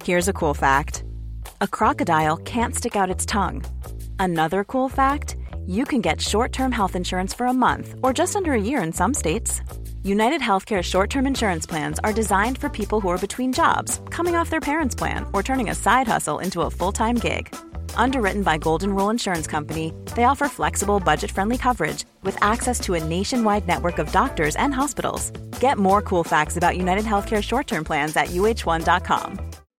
Here's a cool fact. A crocodile can't stick out its tongue. Another cool fact, you can get short-term health insurance for a month or just under a year in some states. United Healthcare short-term insurance plans are designed for people who are between jobs, coming off their parents' plan, or turning a side hustle into a full-time gig. Underwritten by Golden Rule Insurance Company, they offer flexible, budget-friendly coverage with access to a nationwide network of doctors and hospitals. Get more cool facts about United Healthcare short-term plans at uh1.com.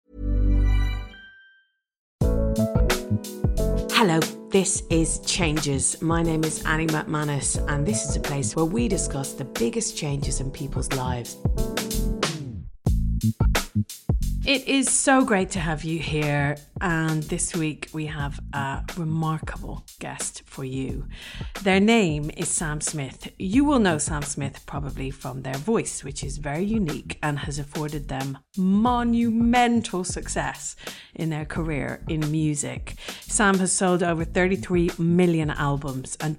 Hello, this is Changes. My name is Annie McManus, and this is a place where we discuss the biggest changes in people's lives. It is so great to have you here, and this week we have a remarkable guest for you. Their name is Sam Smith. You will know Sam Smith probably from their voice, which is very unique and has afforded them monumental success in their career in music. Sam has sold over 33 million albums and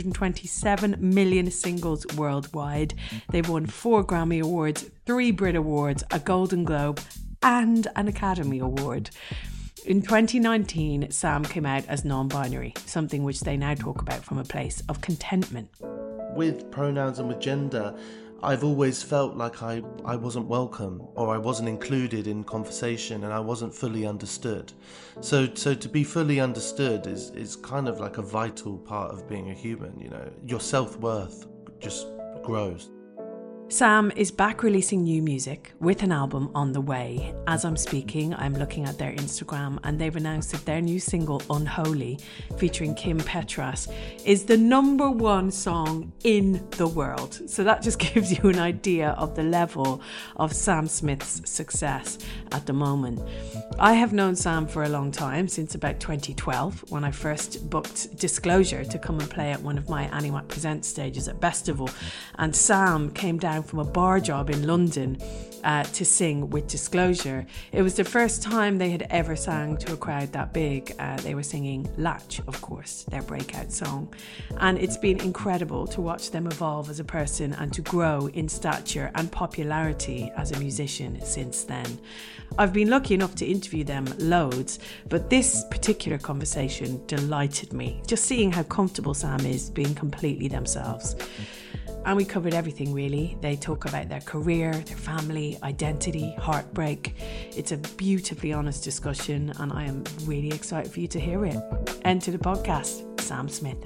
227 million singles worldwide. They've won 4 Grammy Awards, 3 Brit Awards, a Golden Globe, and an Academy Award. In 2019, Sam came out as non-binary, something which they now talk about from a place of contentment. With pronouns and with gender, I've always felt like I wasn't welcome, or I wasn't included in conversation, and I wasn't fully understood. So to be fully understood is kind of like a vital part of being a human, you know. Your self-worth just grows. Sam is back releasing new music with an album on the way. As I'm speaking, I'm looking at their Instagram, and they've announced that their new single, Unholy, featuring Kim Petras, is the #1 song in the world. So that just gives you an idea of the level of Sam Smith's success at the moment. I have known Sam for a long time, since about 2012, when I first booked Disclosure to come and play at one of my Annie Mac Presents stages at Festival. And Sam came down from a bar job in London to sing with Disclosure. It was the first time they had ever sang to a crowd that big. They were singing Latch, of course, their breakout song. And it's been incredible to watch them evolve as a person and to grow in stature and popularity as a musician since then. I've been lucky enough to interview them loads, but this particular conversation delighted me. Just seeing how comfortable Sam is being completely themselves. And we covered everything, really. They talk about their career, their family, identity, heartbreak. It's a beautifully honest discussion, and I am really excited for you to hear it. Enter the podcast, Sam Smith.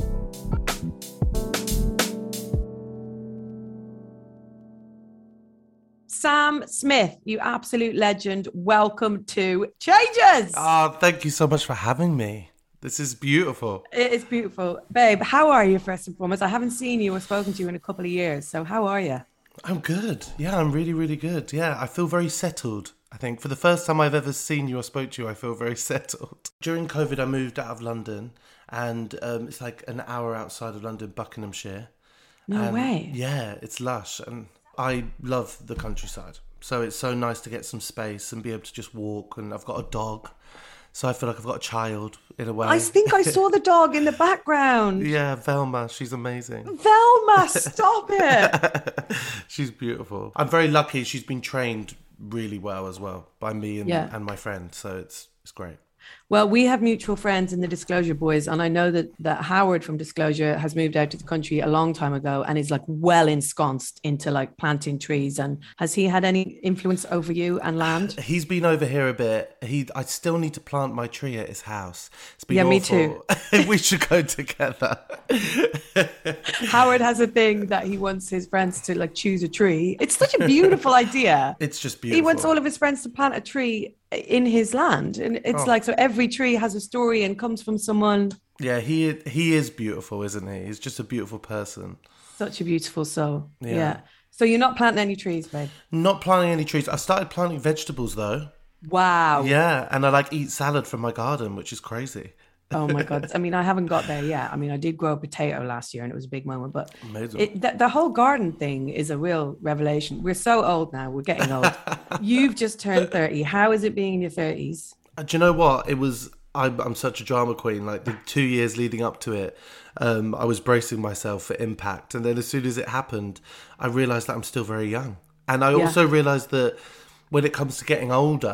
Sam Smith, you absolute legend. Welcome to Changes. Oh, thank you so much for having me. This is beautiful. It is beautiful. Babe, how are you, first and foremost? I haven't seen you or spoken to you in a couple of years, so how are you? I'm good. Yeah, I'm really, really good. Yeah, I feel very settled. I think for the first time I've ever seen you or spoke to you, I feel very settled. During COVID, I moved out of London, and it's like an hour outside of London, Buckinghamshire. No way. Yeah, it's lush, and I love the countryside. So it's so nice to get some space and be able to just walk, and I've got a dog. So I feel like I've got a child in a way. I think I saw the dog in the background. Yeah, Velma. She's amazing. Velma, stop it. She's beautiful. I'm very lucky. She's been trained really well as well by me and my friend. So it's great. Well, we have mutual friends in the Disclosure boys, and I know that Howard from Disclosure has moved out to the country a long time ago and is like well ensconced into like planting trees. And has he had any influence over you and land? He's been over here a bit. I still need to plant my tree at his house. It's been awful. Me too. We should go together. Howard has a thing that he wants his friends to like choose a tree. It's such a beautiful idea. It's just beautiful. He wants all of his friends to plant a tree in his land, and it's like, so every tree has a story and comes from someone. Yeah, he is beautiful, isn't he? He's just a beautiful person. Such a beautiful soul. Yeah. So you're not planting any trees, babe? Not planting any trees. I started planting vegetables though. Wow. Yeah, and I like eat salad from my garden, which is crazy. Oh my God. I mean, I haven't got there yet. I mean, I did grow a potato last year and it was a big moment, but the whole garden thing is a real revelation. We're so old now. We're getting old. You've just turned 30. How is it being in your 30s? Do you know what? I'm such a drama queen. Like the 2 years leading up to it, I was bracing myself for impact. And then as soon as it happened, I realised that I'm still very young. And I also realised that when it comes to getting older,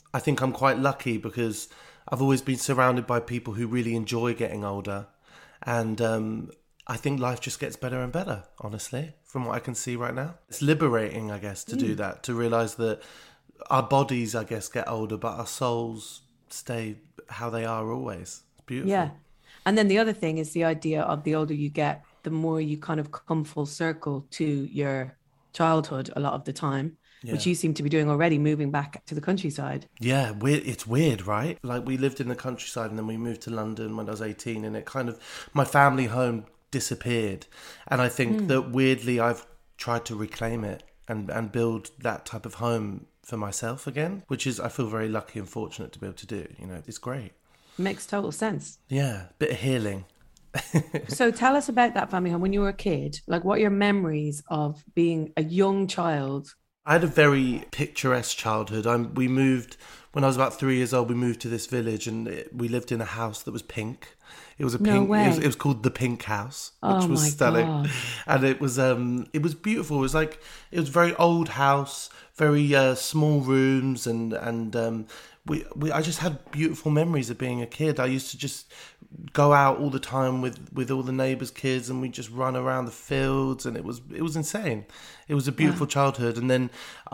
I think I'm quite lucky because I've always been surrounded by people who really enjoy getting older. And I think life just gets better and better, honestly, from what I can see right now. It's liberating, I guess, to do that, to realise that our bodies, I guess, get older, but our souls stay how they are always. It's beautiful. Yeah. And then the other thing is the idea of the older you get, the more you kind of come full circle to your childhood a lot of the time, which you seem to be doing already, moving back to the countryside. Yeah, it's weird, right? Like, we lived in the countryside and then we moved to London when I was 18, and it kind of, my family home disappeared. And I think that weirdly I've tried to reclaim it and build that type of home for myself again, which is, I feel very lucky and fortunate to be able to do. You know, it's great. Makes total sense. Yeah, bit of healing. So tell us about that family home when you were a kid. Like, what are your memories of being a young child? I had a very picturesque childhood. We moved, when I was about 3 years old, we moved to this village and we lived in a house that was pink. It was a No pink. way. It was called the Pink House, which Oh was my stunning, God. and it was beautiful. It was a very old house, very small rooms, and I just had beautiful memories of being a kid. I used to just go out all the time with all the neighbours' kids, and we just run around the fields, and it was insane. It was a beautiful childhood, and then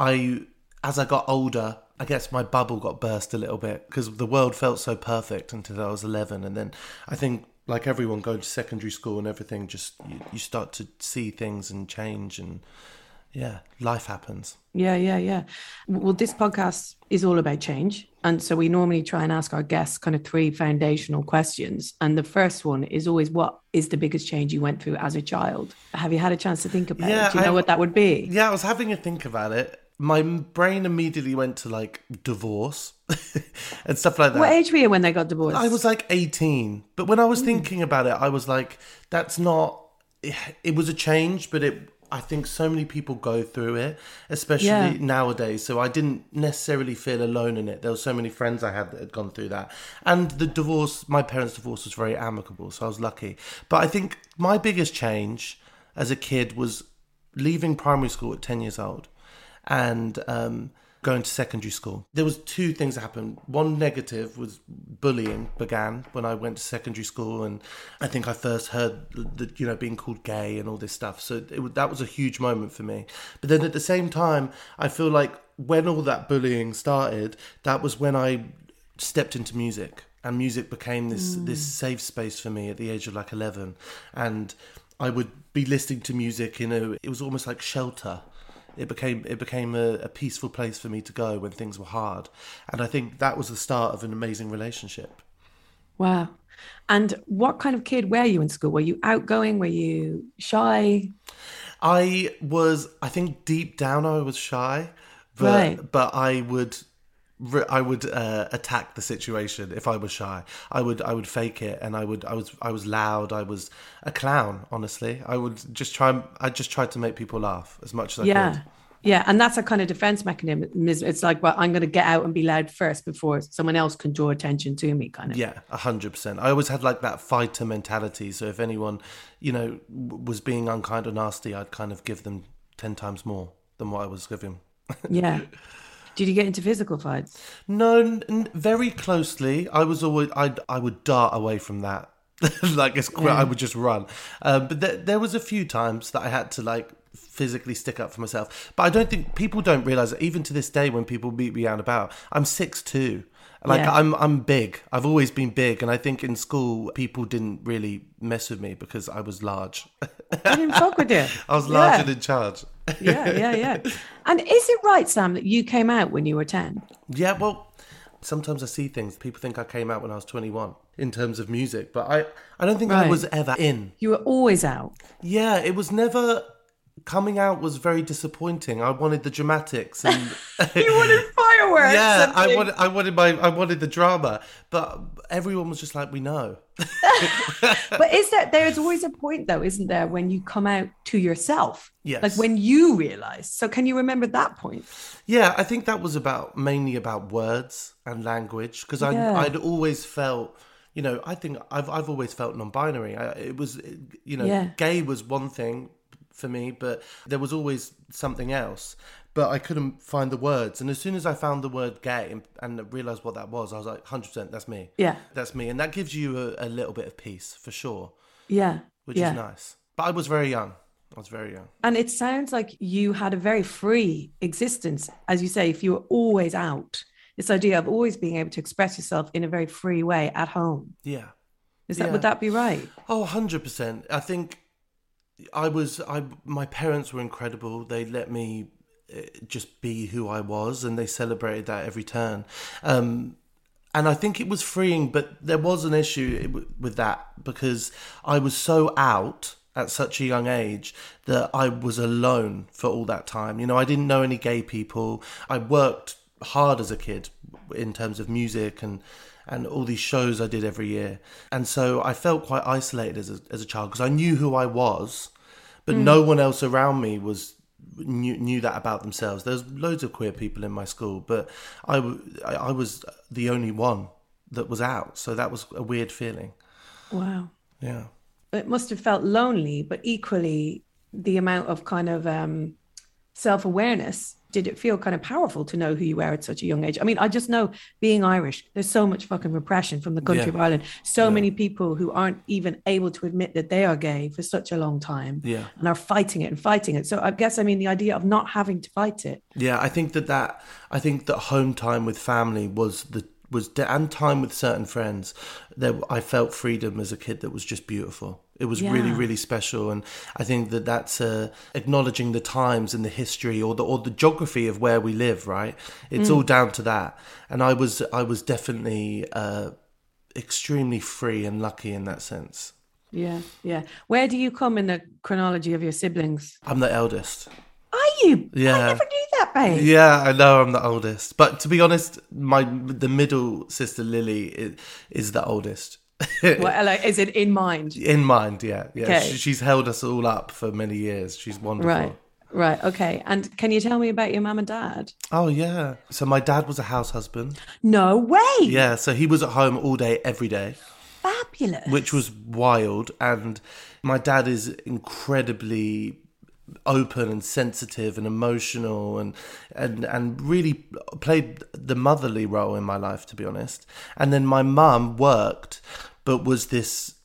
as I got older, I guess my bubble got burst a little bit because the world felt so perfect until I was 11. And then I think, like everyone, going to secondary school and everything, just you start to see things and change, and yeah, life happens. Yeah. Well, this podcast is all about change. And so we normally try and ask our guests kind of 3 foundational questions. And the first one is always, what is the biggest change you went through as a child? Have you had a chance to think about it? Do you know what that would be? Yeah, I was having a think about it. My brain immediately went to like divorce and stuff like that. What age were you when they got divorced? I was like 18. But when I was thinking about it, I was like, that's not... It was a change, but I think so many people go through it, especially nowadays. So I didn't necessarily feel alone in it. There were so many friends I had that had gone through that. And the divorce, my parents' divorce was very amicable, so I was lucky. But I think my biggest change as a kid was leaving primary school at 10 years old and going to secondary school. There was 2 things that happened. One negative was bullying began when I went to secondary school, and I think I first heard being called gay and all this stuff. So that was a huge moment for me. But then at the same time, I feel like when all that bullying started, that was when I stepped into music, and music became this safe space for me at the age of like 11. And I would be listening to music, it was almost like shelter. It became a peaceful place for me to go when things were hard. And I think that was the start of an amazing relationship. Wow. And what kind of kid were you in school? Were you outgoing? Were you shy? I think deep down I was shy, but I would attack the situation if I was shy. I would fake it, and I was loud. I was a clown, honestly. I just tried to make people laugh as much as I could. Yeah, and that's a kind of defense mechanism. It's like, well, I'm going to get out and be loud first before someone else can draw attention to me, kind of. Yeah, 100%. I always had like that fighter mentality. So if anyone, was being unkind or nasty, I'd kind of give them 10 times more than what I was giving. Yeah. Did you get into physical fights? No, very closely. I would dart away from that. I would just run. But there was a few times that I had to like physically stick up for myself. But I don't think people don't realise that even to this day when people meet me out and about, I'm 6'2". I'm big. I've always been big, and I think in school people didn't really mess with me because I was large. I didn't fuck with you. I was large and in charge. Yeah. And is it right, Sam, that you came out when you were 10? Yeah, well, sometimes I see things. People think I came out when I was 21 in terms of music, but I don't think I was ever in. You were always out. Yeah, it was never... Coming out was very disappointing. I wanted the dramatics and you wanted fireworks. Yeah, I wanted the drama, but everyone was just like, we know. But there's always a point though, isn't there, when you come out to yourself? Yes. Like when you realise. So can you remember that point? Yeah, I think that was mainly about words and language, because I'd always felt, I think I've always felt non-binary. It was, gay was one thing for me, but there was always something else. but I couldn't find the words. And as soon as I found the word gay and realised what that was, I was like, 100%, that's me. Yeah. That's me. And that gives you a little bit of peace, for sure. Yeah. Which is nice. But I was very young. And it sounds like you had a very free existence. As you say, if you were always out, this idea of always being able to express yourself in a very free way at home. Yeah. Would that be right? Oh, 100%. I think my parents were incredible. They let me just be who I was, and they celebrated that every turn. And I think it was freeing, but there was an issue with that because I was so out at such a young age that I was alone for all that time. You know, I didn't know any gay people. I worked hard as a kid in terms of music and all these shows I did every year. And so I felt quite isolated as a child because I knew who I was, but no one else around me knew that about themselves. There's loads of queer people in my school, but I was the only one that was out. So that was a weird feeling. Wow. Yeah. It must have felt lonely, but equally the amount of kind of self-awareness, did it feel kind of powerful to know who you were at such a young age? I mean, I just know being Irish, there's so much fucking repression from the country of Ireland. So many people who aren't even able to admit that they are gay for such a long time and are fighting it. So I guess, I mean, the idea of not having to fight it. Yeah, I think that home time with family and time with certain friends, I felt freedom as a kid that was just beautiful. It was really, really special. And I think that's acknowledging the times and the history or the geography of where we live, right? It's all down to that. And I was definitely extremely free and lucky in that sense. Yeah, yeah. Where do you come in the chronology of your siblings? I'm the eldest. Are you? Yeah. I never knew that, babe. Yeah, I know I'm the oldest. But to be honest, the middle sister, Lily, is the oldest. Well, like, is it in mind? In mind, yeah. Okay. She's held us all up for many years. She's wonderful. Right. Okay. And can you tell me about your mum and dad? Oh, yeah. So my dad was a house husband. No way. Yeah, so he was at home all day, every day. Fabulous. Which was wild. And my dad is incredibly open and sensitive and emotional and really played the motherly role in my life, to be honest. And then my mum worked, but was this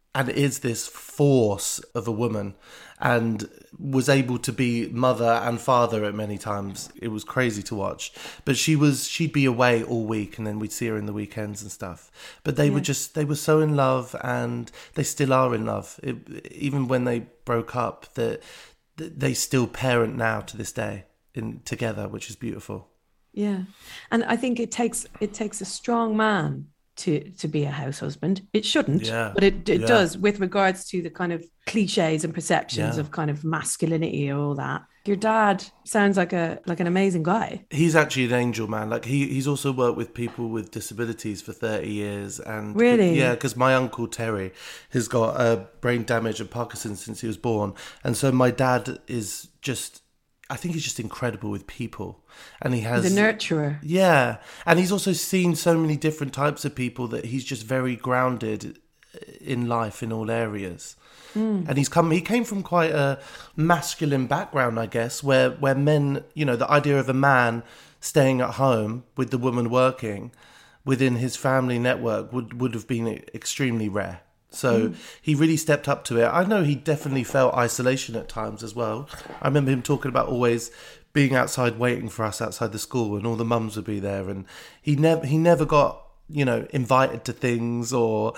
force of a woman and was able to be mother and father at many times. It was crazy to watch. But she'd be away all week and then we'd see her in the weekends and stuff. But they were so in love, and they still are in love. Even when they broke up, they still parent now to this day together, which is beautiful. Yeah. And I think it takes a strong man to be a house husband. It shouldn't, but it does, with regards to the kind of cliches and perceptions of kind of masculinity and all that. Your dad sounds like an amazing guy. He's actually an angel, man. Like he's also worked with people with disabilities for 30 years. And really? Yeah, because my uncle Terry has got brain damage and Parkinson's since he was born. And so my dad is I think he's just incredible with people. And he's a nurturer. Yeah. And he's also seen so many different types of people that he's just very grounded in life in all areas. And he came from quite a masculine background, I guess, where men, you know, the idea of a man staying at home with the woman working within his family network would have been extremely rare. So he really stepped up to it. I know he definitely felt isolation at times as well. I remember him talking about always being outside waiting for us outside the school, and all the mums would be there, and he never got, you know, invited to things or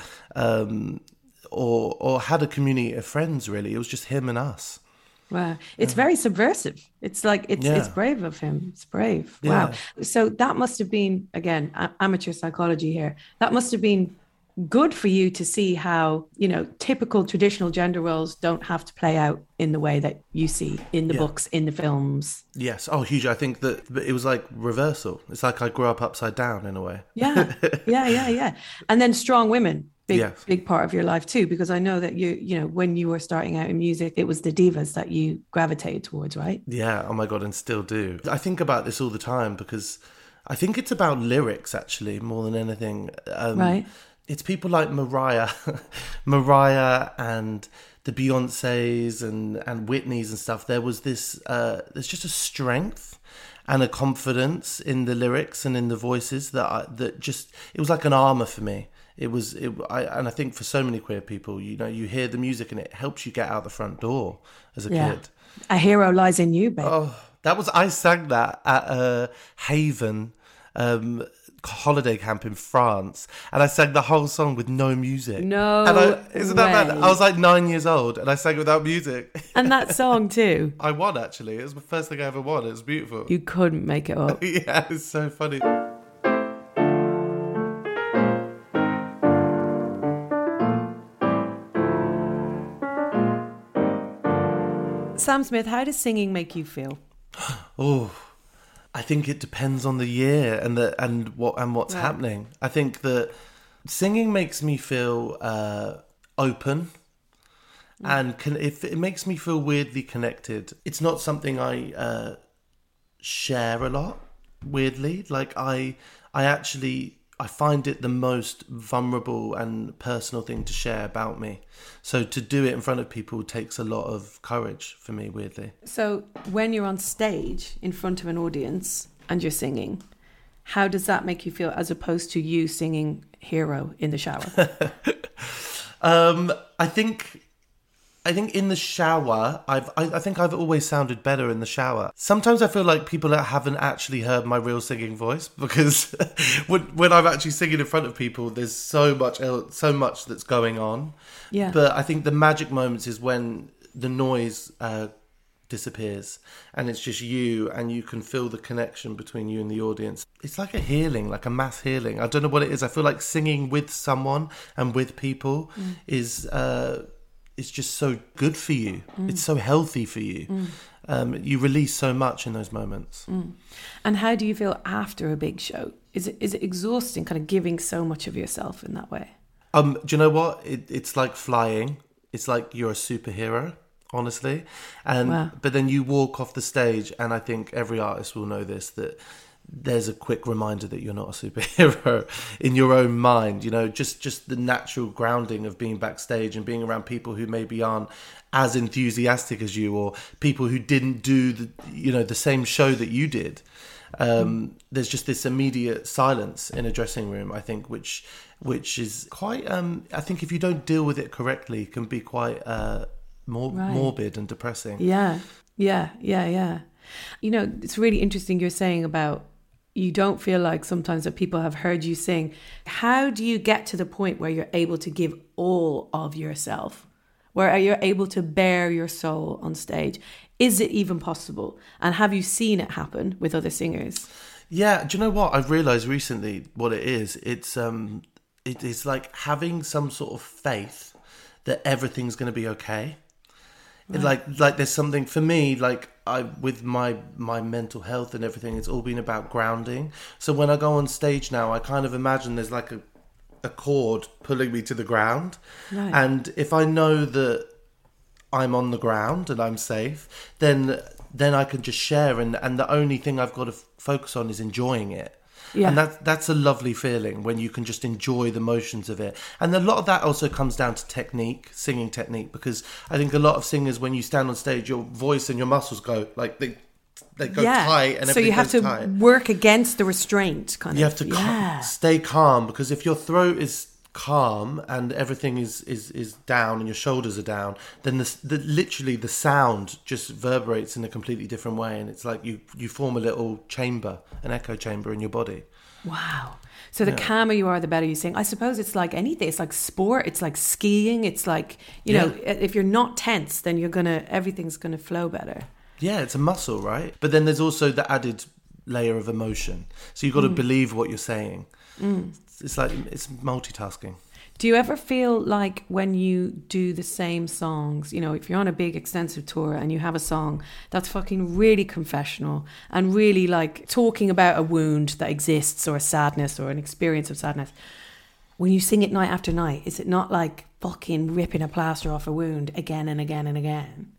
had a community of friends, really. It was just him and us. Wow. It's very subversive. It's like, it's brave of him. It's brave. Wow. Yeah. So that must have been, again, amateur psychology here. That must have been good for you to see how, you know, typical traditional gender roles don't have to play out in the way that you see in the books, in the films. Yes. Oh, huge. I think that it was like reversal. It's like I grew up upside down in a way. Yeah. And then strong women. Big part of your life too, because I know that you know, when you were starting out in music, it was the divas that you gravitated towards, right? Yeah. Oh my God. And still do. I think about this all the time because I think it's about lyrics, actually, more than anything. Right. it's people like Mariah and the Beyoncés and Whitney's and stuff. There was this, there's just a strength and a confidence in the lyrics and in the voices that just, it was like an armor for me. And I think for so many queer people, you know, you hear the music and it helps you get out the front door as a kid. A hero lies in you, babe. Oh, I sang that at Haven holiday camp in France, and I sang the whole song with no music. Isn't that bad? I was like 9 years old and I sang without music. And that song too. I won, actually. It was the first thing I ever won. It was beautiful. You couldn't make it up. Yeah, it's so funny. Sam Smith, how does singing make you feel? Oh, I think it depends on the year and what's happening. I think that singing makes me feel open, and it makes me feel weirdly connected. It's not something I share a lot. Weirdly, like I find it the most vulnerable and personal thing to share about me. So to do it in front of people takes a lot of courage for me, weirdly. So when you're on stage in front of an audience and you're singing, how does that make you feel as opposed to you singing Hero in the shower? I think in the shower, I think I've always sounded better in the shower. Sometimes I feel like people that haven't actually heard my real singing voice, because when I'm actually singing in front of people, there's so much that's going on. Yeah. But I think the magic moments is when the noise disappears and it's just you, and you can feel the connection between you and the audience. It's like a healing, like a mass healing. I don't know what it is. I feel like singing with someone and with people is... it's just so good for you. It's so healthy for you. You release so much in those moments. And how do you feel after a big show? Is it exhausting, kind of giving so much of yourself in that way? Do you know what? It's like flying. It's like you're a superhero, honestly. But then you walk off the stage, and I think every artist will know this, that there's a quick reminder that you're not a superhero in your own mind. You know, just the natural grounding of being backstage and being around people who maybe aren't as enthusiastic as you, or people who didn't do the same show that you did. There's just this immediate silence in a dressing room, I think, which is quite, I think if you don't deal with it correctly, can be quite morbid and depressing. Yeah. You know, it's really interesting you're saying about you don't feel like sometimes that people have heard you sing. How do you get to the point where you're able to give all of yourself? Where you're able to bare your soul on stage? Is it even possible? And have you seen it happen with other singers? Yeah, do you know what? I've realised recently what it is. It is like having some sort of faith that everything's going to be okay. Right. Like there's something for me, like with my mental health and everything, it's all been about grounding. So when I go on stage now, I kind of imagine there's like a cord pulling me to the ground. Right. And if I know that I'm on the ground and I'm safe, then I can just share, and the only thing I've got to focus on is enjoying it. Yeah. And that's a lovely feeling when you can just enjoy the motions of it. And a lot of that also comes down to technique, singing technique, because I think a lot of singers, when you stand on stage, your voice and your muscles go like they go tight, and everything goes tight. So you have to work against the restraint, kind of. You have to stay calm, because if your throat is calm and everything is down and your shoulders are down, then literally the sound just reverberates in a completely different way, and it's like you form a little chamber, an echo chamber in your body. Wow. So the calmer you are, the better you sing. I suppose it's like anything. It's like sport. It's like skiing. It's like, you know, if you're not tense, then everything's gonna flow better. Yeah, it's a muscle, right? But then there's also the added layer of emotion. So you've got to believe what you're saying. It's like, it's multitasking. Do you ever feel like when you do the same songs, you know, if you're on a big extensive tour and you have a song that's fucking really confessional and really like talking about a wound that exists, or a sadness, or an experience of sadness, when you sing it night after night, is it not like fucking ripping a plaster off a wound again and again and again?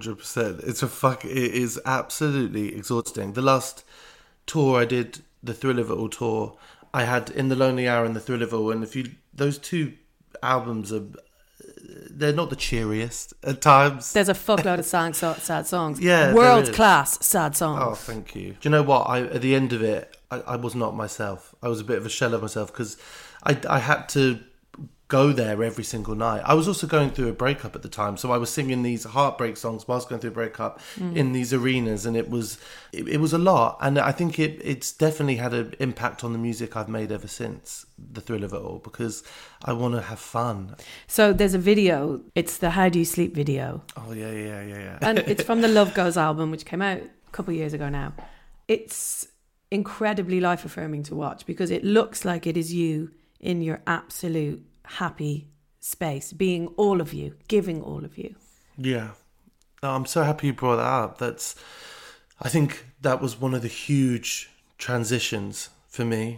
100%. It is absolutely exhausting. The last tour I did, the Thrill of It All tour, I had In the Lonely Hour and The Thrill of It All, and those two albums they're not the cheeriest at times. There's a fuckload of sad songs. Yeah, world class sad songs. Oh, thank you. Do you know what? At the end of it, I was not myself. I was a bit of a shell of myself because I had to go there every single night. I was also going through a breakup at the time, so I was singing these heartbreak songs whilst going through a breakup in these arenas, and it was a lot. And I think it's definitely had an impact on the music I've made ever since The Thrill of It All, because I want to have fun. So there's a video. It's the How Do You Sleep video. Oh yeah. And it's from the Love Goes album, which came out a couple of years ago now. It's incredibly life affirming to watch because it looks like it is you in your absolute happy space, being all of you, giving all of you. Yeah. No, I'm so happy you brought that up. I think that was one of the huge transitions for me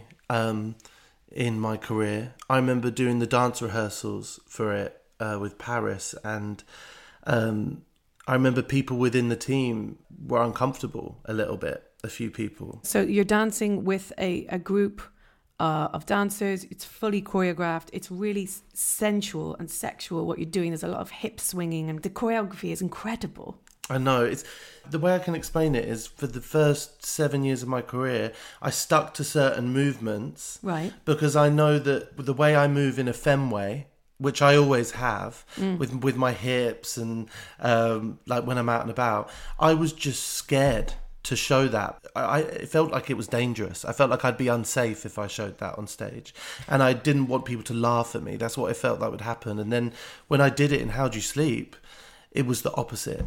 in my career. I remember doing the dance rehearsals for it with Paris, and I remember people within the team were uncomfortable a little bit, a few people. So you're dancing with a group of dancers. It's fully choreographed. It's really sensual and sexual what you're doing. There's a lot of hip swinging and the choreography is incredible. I know. It's the way I can explain it is for the first 7 years of my career, I stuck to certain movements. Right. Because I know that the way I move in a femme way, which I always have with my hips and like when I'm out and about, I was just scared to show that. It felt like it was dangerous. I felt like I'd be unsafe if I showed that on stage. And I didn't want people to laugh at me. That's what I felt that would happen. And then when I did it in How Do You Sleep, it was the opposite.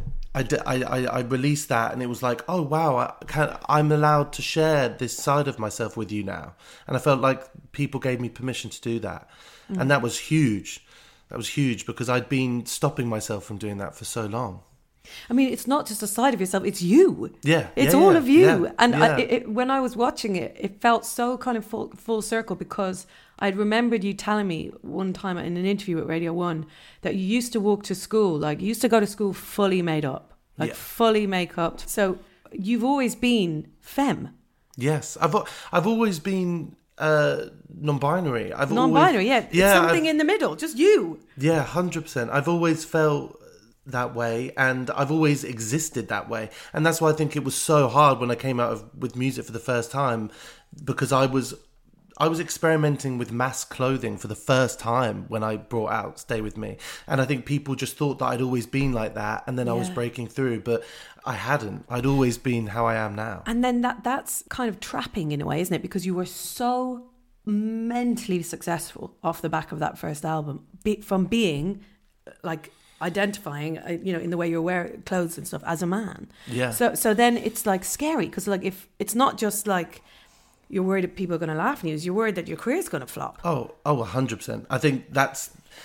I released that and it was like, oh wow, I'm allowed to share this side of myself with you now. And I felt like people gave me permission to do that. And that was huge. That was huge because I'd been stopping myself from doing that for so long. I mean, it's not just a side of yourself, it's you. Yeah. It's all of you. Yeah, and when I was watching it, it felt so kind of full circle because I'd remembered you telling me one time in an interview at Radio 1 that you used to walk to school, like you used to go to school fully made up, fully make-up. So you've always been femme. Yes. I've always been non-binary. Something in the middle, just you. Yeah, 100%. I've always felt that way and I've always existed that way, and that's why I think it was so hard when I came out with music for the first time, because I was experimenting with mass clothing for the first time when I brought out Stay With Me, and I think people just thought that I'd always been like that and then I was breaking through, but I hadn't. I'd always been how I am now. And then that's kind of trapping in a way, isn't it? Because you were so mentally successful off the back of that first album, from being like identifying, in the way you wear clothes and stuff as a man. Yeah. So then it's like scary because like if it's not just like you're worried that people are going to laugh at you, you're worried that your career's going to flop. Oh, 100%. I think that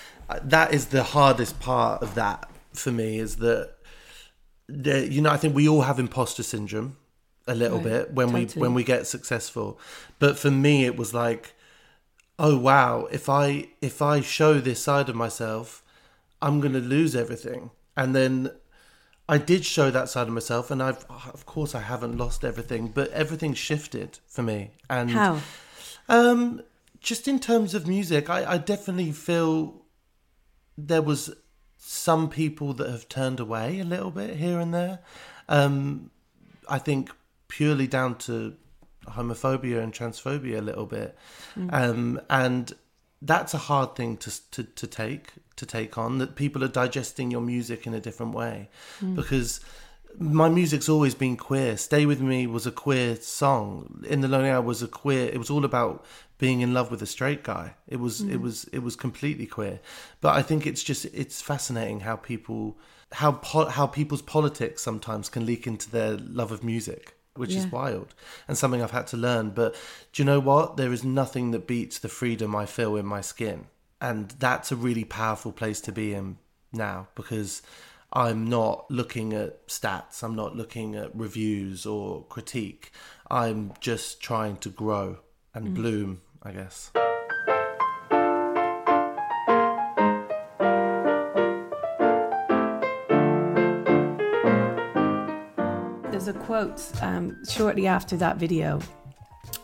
is the hardest part of that for me, is that I think we all have imposter syndrome a little bit when we get successful. But for me, it was like, oh wow, if I show this side of myself, I'm going to lose everything. And then I did show that side of myself, and of course I haven't lost everything, but everything shifted for me. And how? Just in terms of music, I definitely feel there was some people that have turned away a little bit here and there. I think purely down to homophobia and transphobia a little bit. And that's a hard thing to take on, that people are digesting your music in a different way. Because my music's always been queer. Stay With Me was a queer song. In the Lonely Hour was a queer. It was all about being in love with a straight guy. It was completely queer. But I think it's fascinating how people's politics sometimes can leak into their love of music, which is wild and something I've had to learn. But do you know what? There is nothing that beats the freedom I feel in my skin. And that's a really powerful place to be in now, because I'm not looking at stats. I'm not looking at reviews or critique. I'm just trying to grow and bloom, I guess. There's a quote shortly after that video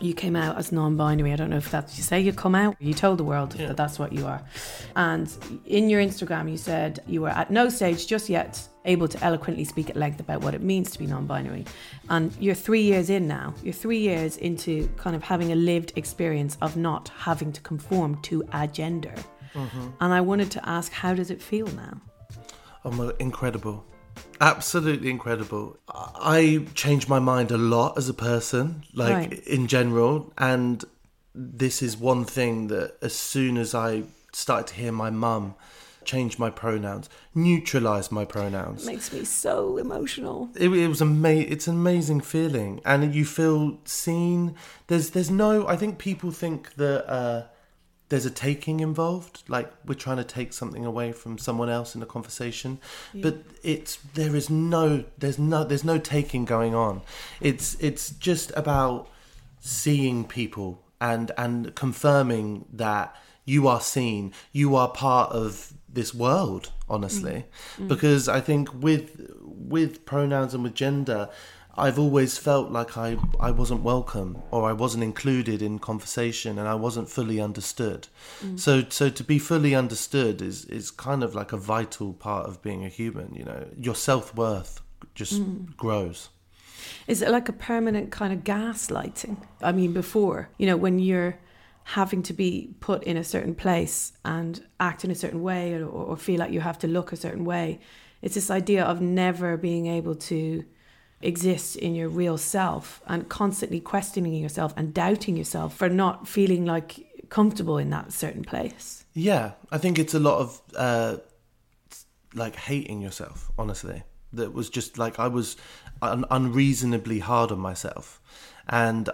you came out as non-binary. I don't know if that's, you say you come out, you told the world that that's what you are. And in your Instagram, you said you were at no stage just yet able to eloquently speak at length about what it means to be non-binary. And you're 3 years in now. You're 3 years into kind of having a lived experience of not having to conform to a gender. Mm-hmm. And I wanted to ask, how does it feel now? Oh, incredible. Absolutely incredible. I changed my mind a lot as a person, in general. And this is one thing that as soon as I started to hear my mum change my pronouns, neutralise my pronouns. It makes me so emotional. It was it's an amazing feeling. And you feel seen. There's no, I think people think that there's a taking involved, like we're trying to take something away from someone else in a conversation, but there's no taking going on. It's just about seeing people and confirming that you are seen, you are part of this world, honestly. Because I think with pronouns and with gender, I've always felt like I wasn't welcome, or I wasn't included in conversation, and I wasn't fully understood. So to be fully understood is kind of like a vital part of being a human. You know, your self-worth just grows. Is it like a permanent kind of gaslighting? I mean, before, you know, when you're having to be put in a certain place and act in a certain way, or feel like you have to look a certain way, it's this idea of never being able to exist in your real self, and constantly questioning yourself and doubting yourself for not feeling like comfortable in that certain place. Yeah, I think it's a lot of like hating yourself, honestly. That was just like, I was unreasonably hard on myself, and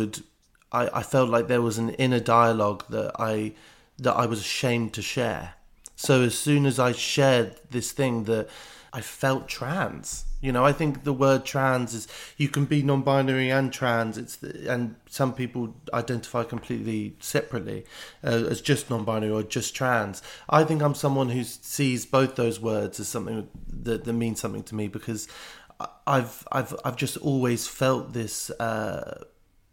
I felt like there was an inner dialogue that I was ashamed to share. So as soon as I shared this thing that I felt trans. You know, I think the word trans is, you can be non-binary and trans. And some people identify completely separately as just non-binary or just trans. I think I'm someone who sees both those words as something that means something to me, because I've just always felt this, I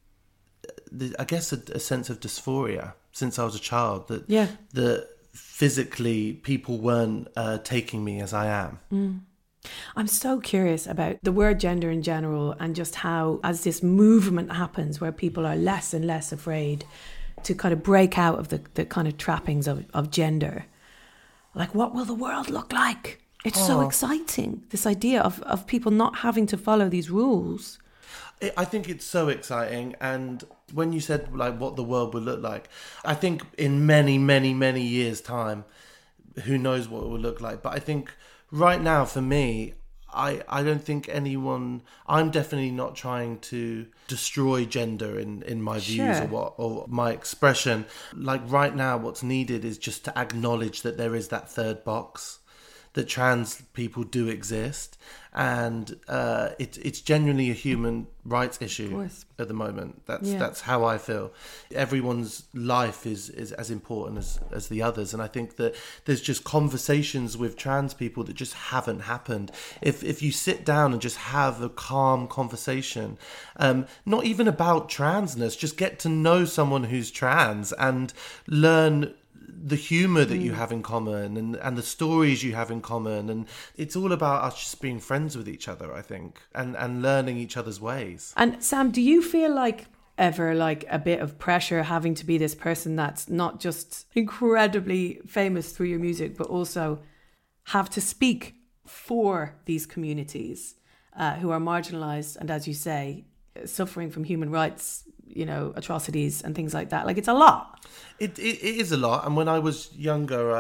guess, a sense of dysphoria since I was a child. That physically people weren't taking me as I am. I'm so curious about the word gender in general, and just how, as this movement happens where people are less and less afraid to kind of break out of the kind of trappings of gender, like, what will the world look like? It's so exciting, this idea of people not having to follow these rules. I think it's so exciting. And when you said like what the world would look like, I think in many, many, many years' time, who knows what it will look like. But I think right now, for me, I don't think anyone, I'm definitely not trying to destroy gender in my views or my expression. Like right now, what's needed is just to acknowledge that there is that third box, that trans people do exist, and it's genuinely a human rights issue at the moment. That's how I feel. Everyone's life is as important as the others, and I think that there's just conversations with trans people that just haven't happened. If you sit down and just have a calm conversation, not even about transness, just get to know someone who's trans and learn the humour that you have in common, and the stories you have in common, and it's all about us just being friends with each other, I think, and learning each other's ways. And Sam, do you feel like ever like a bit of pressure having to be this person that's not just incredibly famous through your music, but also have to speak for these communities who are marginalised and, as you say, suffering from human rights, you know, atrocities and things like that? Like, it's a lot. It is a lot. And when I was younger,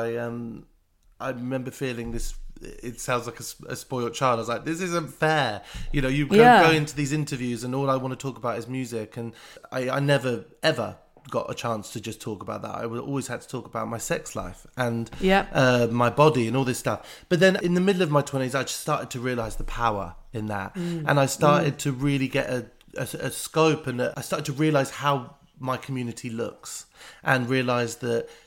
I remember feeling this. It sounds like a spoiled child. I was like, this isn't fair. You know, you go into these interviews and all I want to talk about is music, and I never ever got a chance to just talk about that. I always had to talk about my sex life and my body and all this stuff. But then in the middle of my 20s, I just started to realise the power in that, and I started to really get a scope, and I started to realise how my community looks, and realise that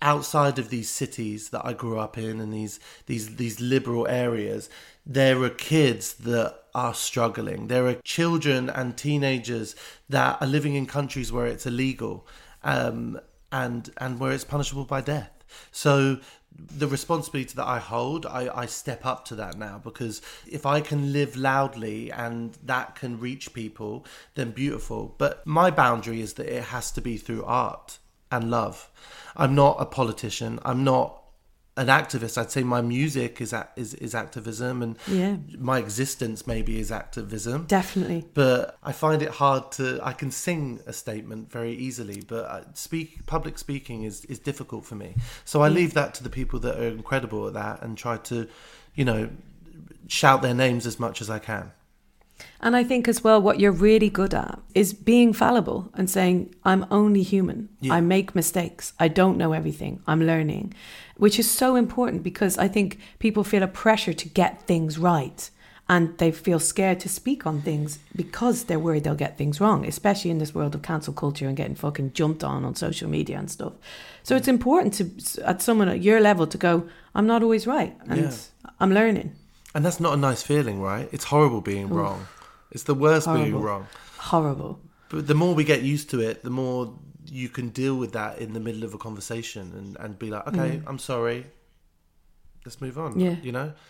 outside of these cities that I grew up in and these liberal areas, there are kids that are struggling. There are children and teenagers that are living in countries where it's illegal, and where it's punishable by death. So the responsibility that I hold, I step up to that now, because if I can live loudly and that can reach people, then beautiful. But my boundary is that it has to be through art and love. I'm not a politician. I'm not an activist. I'd say my music is activism, and my existence maybe is activism. Definitely. But I find it hard I can sing a statement very easily, but public speaking is difficult for me. So I leave that to the people that are incredible at that and try to, shout their names as much as I can. And I think as well, what you're really good at is being fallible and saying, I'm only human. Yeah. I make mistakes. I don't know everything. I'm learning, which is so important, because I think people feel a pressure to get things right, and they feel scared to speak on things because they're worried they'll get things wrong, especially in this world of cancel culture and getting fucking jumped on social media and stuff. So it's important to, at someone at your level, to go, I'm not always right, and I'm learning. And that's not a nice feeling, right? It's horrible being wrong. It's the worst being wrong. Horrible. But the more we get used to it, the more you can deal with that in the middle of a conversation and be like, okay, I'm sorry. Let's move on. Yeah.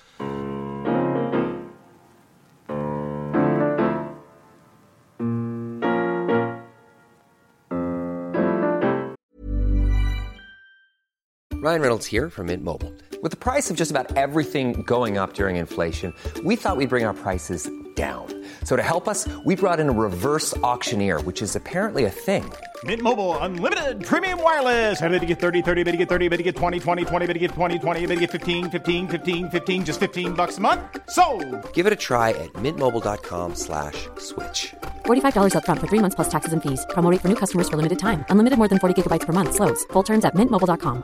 Ryan Reynolds here from Mint Mobile. With the price of just about everything going up during inflation, we thought we'd bring our prices down. So to help us, we brought in a reverse auctioneer, which is apparently a thing. Mint Mobile Unlimited Premium Wireless. How to get 30, 30, bit to get 30, bit to get 20, 20, 20, bit to get 20, 20, bit to get 15, 15, 15, 15, just $15 a month? Sold! Give it a try at mintmobile.com/switch. $45 up front for 3 months plus taxes and fees. Promo rate for new customers for limited time. Unlimited more than 40 gigabytes per month. Slows full terms at mintmobile.com.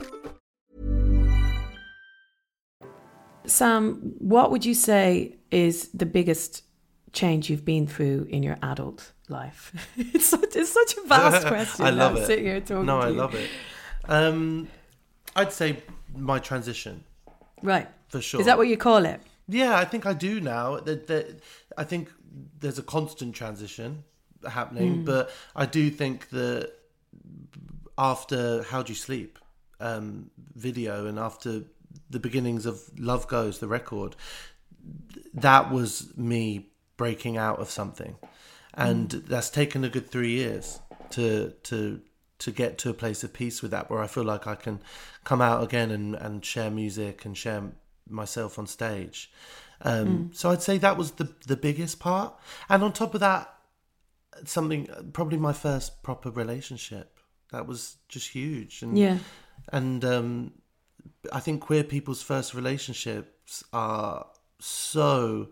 Sam, what would you say is the biggest change you've been through in your adult life? It's such a vast question. I love it. Sitting here talking no, to I you. love it. I'd say my transition. Right. For sure. Is that what you call it? Yeah, I think I do now. I think there's a constant transition happening, but I do think that after How Do You Sleep video and after the beginnings of Love Goes, the record, that was me breaking out of something, and that's taken a good 3 years to get to a place of peace with that, where I feel like I can come out again and share music and share myself on stage. So I'd say that was the biggest part, and on top of that, probably my first proper relationship. That was just huge, and I think queer people's first relationships are so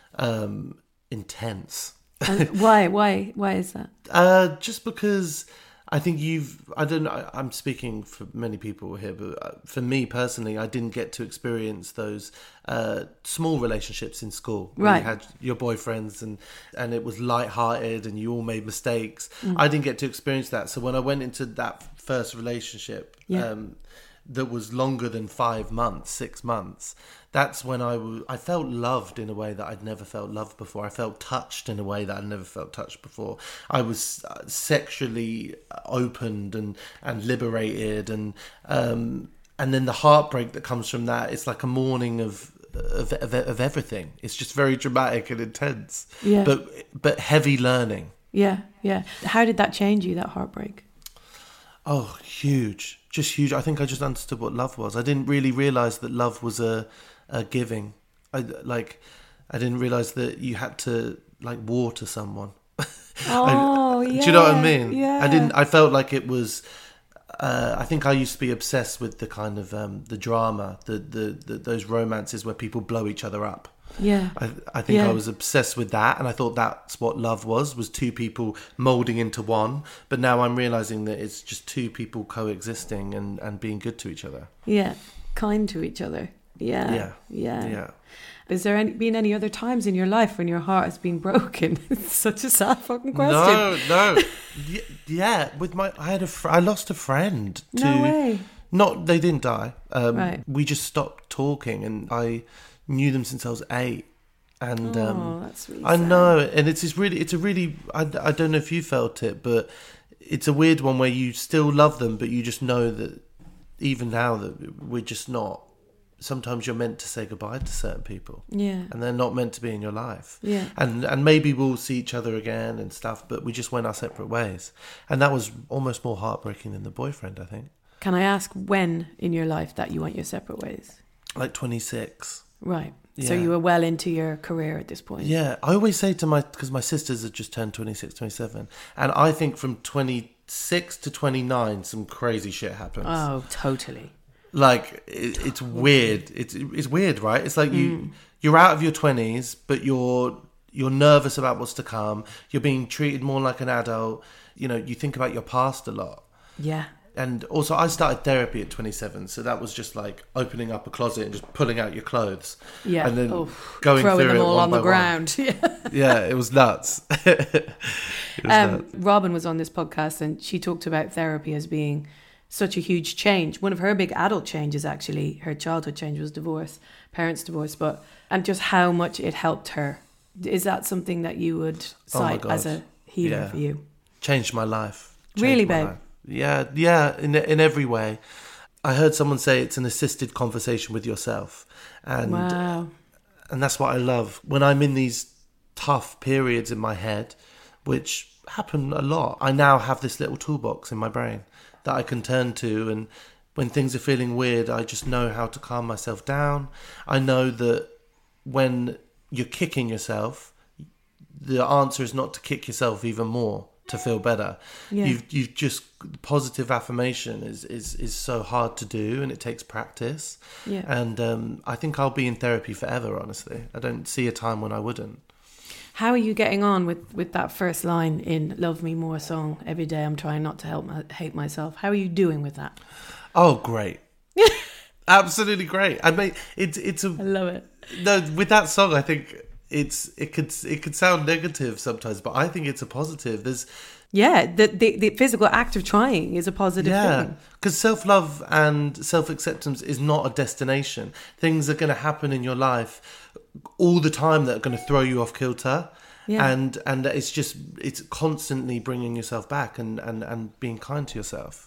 intense. And why is that? Just because I think I'm speaking for many people here, but for me personally, I didn't get to experience those small relationships in school. Where you had your boyfriends and it was lighthearted and you all made mistakes. I didn't get to experience that. So when I went into that first relationship, that was longer than 5 months, 6 months, that's when I felt loved in a way that I'd never felt loved before. I felt touched in a way that I'd never felt touched before. I was sexually opened and liberated, and then the heartbreak that comes from that, it's like a mourning of everything. It's just very dramatic and intense, but heavy learning. Yeah. How did that change you, that heartbreak? Oh, huge. Just huge. I think I just understood what love was. I didn't really realise that love was a giving. I didn't realise that you had to water someone. Oh, do you know what I mean? Yeah. I felt like it was. I think I used to be obsessed with the kind of the drama, those romances where people blow each other up. Yeah. I think I was obsessed with that, and I thought that's what love was two people moulding into one. But now I'm realising that it's just two people coexisting and being good to each other. Yeah, kind to each other. Yeah. Has there been any other times in your life when your heart has been broken? It's such a sad fucking question. No. Yeah, I lost a friend. No way. They didn't die. Right. We just stopped talking, and I knew them since I was 8. And that's really I sad. know, and it's a really. I don't know if you felt it, but it's a weird one where you still love them, but you just know that even now that we're just not. Sometimes you're meant to say goodbye to certain people, and they're not meant to be in your life. And maybe we'll see each other again and stuff, but we just went our separate ways, and that was almost more heartbreaking than the boyfriend, I think. Can I ask when in your life that you went your separate ways? Like 26. Right. Yeah. So you were well into your career at this point. Yeah, I always say to because my sisters had just turned 26, 27, and I think from 26 to 29, some crazy shit happens. Oh, totally. Like it's weird. It's weird, right? It's like you're out of your 20s, but you're nervous about what's to come. You're being treated more like an adult. You know, you think about your past a lot. Yeah. And also, I started therapy at 27, so that was just like opening up a closet and just pulling out your clothes. Yeah. And then throwing going through them it all one on by the ground. one. Yeah, it was nuts. Robin was on this podcast and she talked about therapy as being such a huge change. One of her big adult changes, actually, her childhood change was divorce, parents' divorce, and just how much it helped her. Is that something that you would cite as a healer for you? Changed my life. Really, babe? Yeah, in every way. I heard someone say it's an assisted conversation with yourself. And, wow. And that's what I love. When I'm in these tough periods in my head, which happen a lot, I now have this little toolbox in my brain that I can turn to, and when things are feeling weird, I just know how to calm myself down. I know that when you're kicking yourself, the answer is not to kick yourself even more to feel better. Yeah. You've just, positive affirmation is so hard to do, and it takes practice. Yeah. And I think I'll be in therapy forever, honestly. I don't see a time when I wouldn't. How are you getting on with that first line in Love Me More song, Every Day I'm Trying Not to Hate Myself? How are you doing with that? Oh, great. Absolutely great. I mean, it's I love it. No, with that song, I think it could sound negative sometimes, but I think it's a positive. There's the physical act of trying is a positive thing. Because self-love and self-acceptance is not a destination. Things are going to happen in your life all the time that are going to throw you off kilter. Yeah. And it's constantly bringing yourself back and being kind to yourself.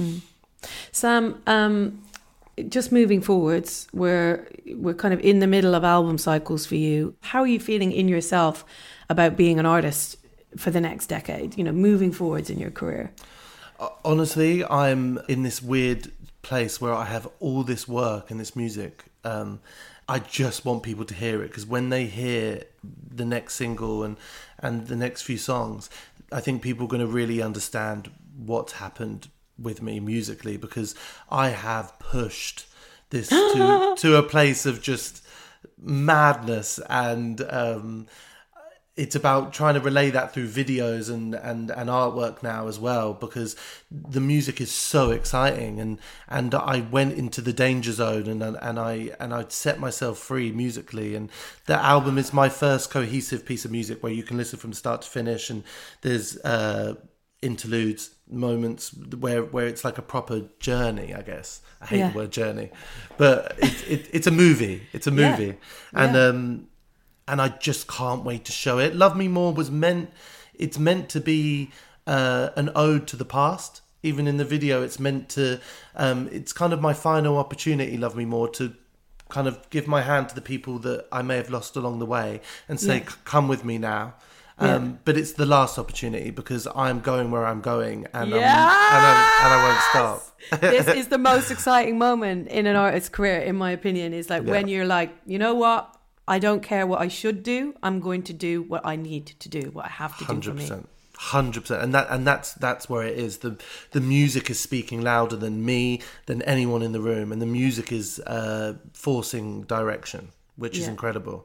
Sam, just moving forwards, we're kind of in the middle of album cycles for you. How are you feeling in yourself about being an artist for the next decade, moving forwards in your career? Honestly, I'm in this weird place where I have all this work and this music. I just want people to hear it, because when they hear the next single and the next few songs, I think people are going to really understand what's happened with me musically, because I have pushed this to a place of just madness, and it's about trying to relay that through videos and artwork now as well, because the music is so exciting, and I went into the danger zone and I set myself free musically, and the album is my first cohesive piece of music where you can listen from start to finish, and there's interludes, moments where it's like a proper journey, I guess. I hate the word journey, but it's a movie. It's a movie, and I just can't wait to show it. Love Me More was meant to be an ode to the past. Even in the video, it's meant to. It's kind of my final opportunity, Love Me More, to kind of give my hand to the people that I may have lost along the way and say, come with me now. But it's the last opportunity, because I'm going where I'm going, and I won't stop. This is the most exciting moment in an artist's career, in my opinion, is like when you're like, you know what? I don't care what I should do. I'm going to do what I need to do, what I have to do for me. 100%. And that's where it is. The music is speaking louder than me, than anyone in the room, and the music is forcing direction, which is incredible.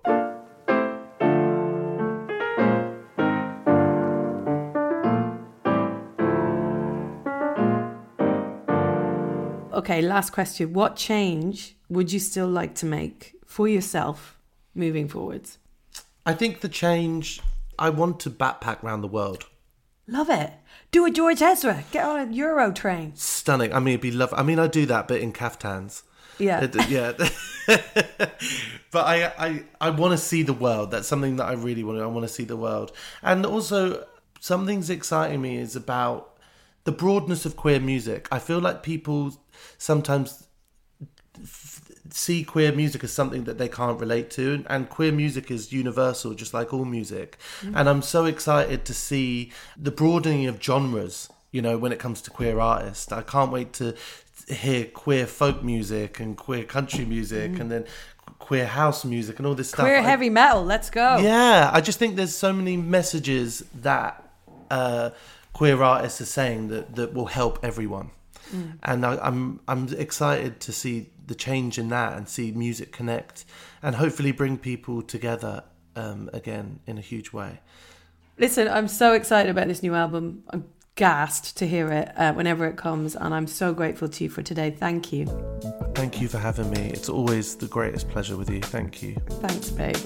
Okay, last question. What change would you still like to make for yourself moving forwards? I think the change, I want to backpack around the world. Love it. Do a George Ezra. Get on a Euro train. Stunning. I mean, it'd be lovely. I mean, I do that bit in caftans. Yeah. Yeah. But I want to see the world. That's something that I really want to. I want to see the world. And also, something's exciting me is about the broadness of queer music. I feel like people sometimes see queer music as something that they can't relate to, and queer music is universal, just like all music. And I'm so excited to see the broadening of genres, you know, when it comes to queer artists. I can't wait to hear queer folk music and queer country music and then queer house music and all this stuff. Queer heavy metal, let's go. Yeah, I just think there's so many messages that queer artists are saying that will help everyone. And I'm excited to see the change in that and see music connect and hopefully bring people together again in a huge way. Listen, I'm so excited about this new album. I'm gassed to hear it whenever it comes, and I'm so grateful to you for today. Thank you. Thank you for having me. It's always the greatest pleasure with you. Thank you. Thanks, babe.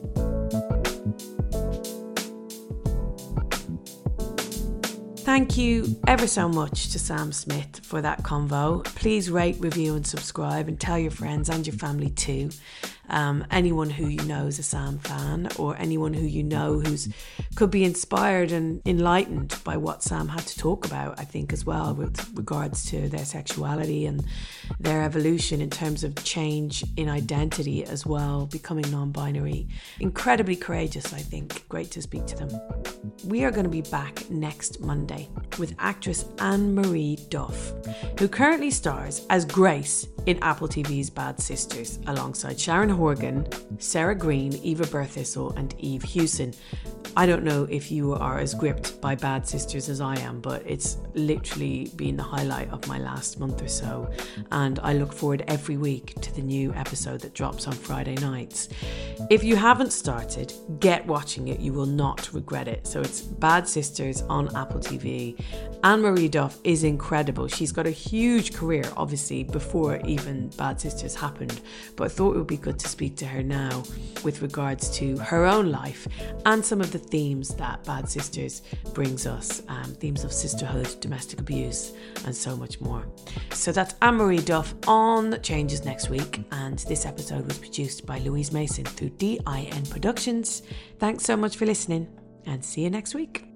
Thank you ever so much to Sam Smith for that convo. Please rate, review and subscribe, and tell your friends and your family too. Anyone who you know is a Sam fan, or anyone who you know could be inspired and enlightened by what Sam had to talk about, I think, as well, with regards to their sexuality and their evolution in terms of change in identity as well, becoming non-binary. Incredibly courageous, I think. Great to speak to them. We are going to be back next Monday with actress Anne-Marie Duff, who currently stars as Grace in Apple TV's Bad Sisters, alongside Sharon Horgan, Sarah Green, Eva Berthistle and Eve Hewson. I don't know if you are as gripped by Bad Sisters as I am, but it's literally been the highlight of my last month or so, and I look forward every week to the new episode that drops on Friday nights. If you haven't started, get watching it. You will not regret it. So it's Bad Sisters on Apple TV. Anne-Marie Duff is incredible. She's got a huge career, obviously, before even Bad Sisters happened, but I thought it would be good to speak to her now with regards to her own life and some of the themes that Bad Sisters brings us, themes of sisterhood, domestic abuse and so much more. So that's Anne-Marie Duff on Changes next week, and this episode was produced by Louise Mason through DIN Productions. Thanks so much for listening, and see you next week.